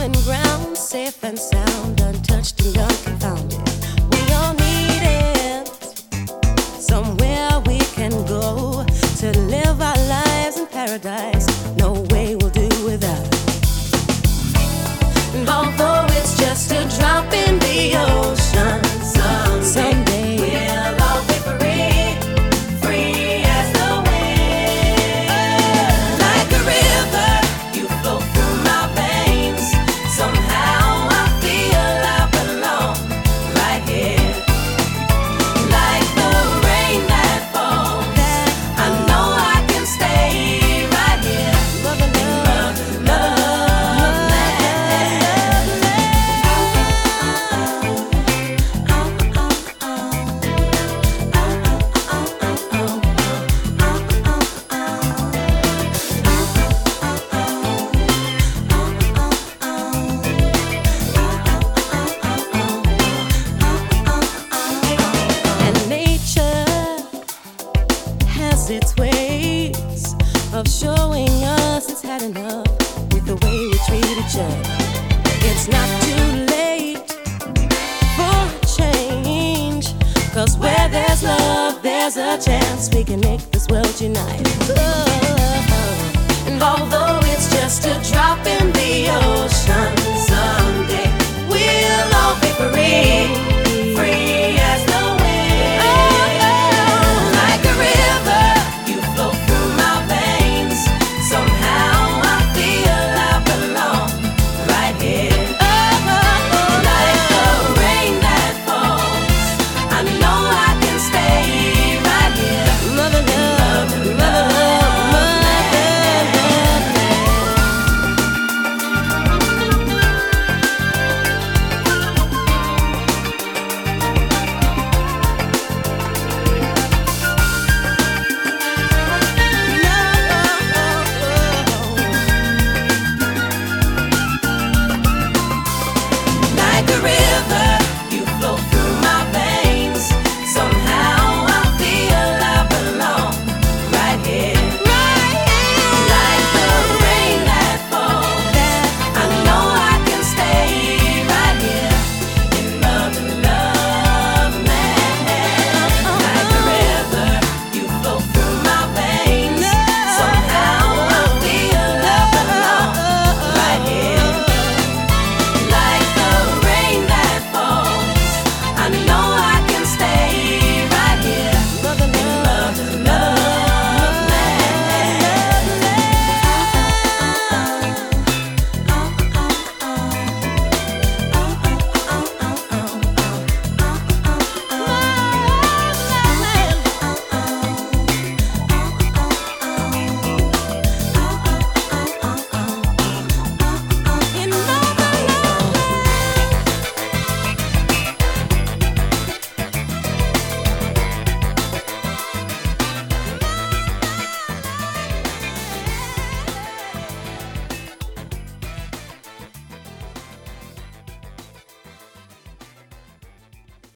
common ground, safe and sound, untouched and unconfounded. We all need it, somewhere we can go to live our lives in paradise. No way we'll do without it. And although it's just a drop in the ocean, someday we'll all be free, free as the wind. Like a river, you flow through my veins. Somehow I feel I belong right here. Like the rain that falls, I know I can stay right here. And nature has its ways of showing us it's had enough with the way we treat each other. It's not too late for a change, 'cause where there's love, there's a chance we can make this world unite. And although it's just a drop in the ocean,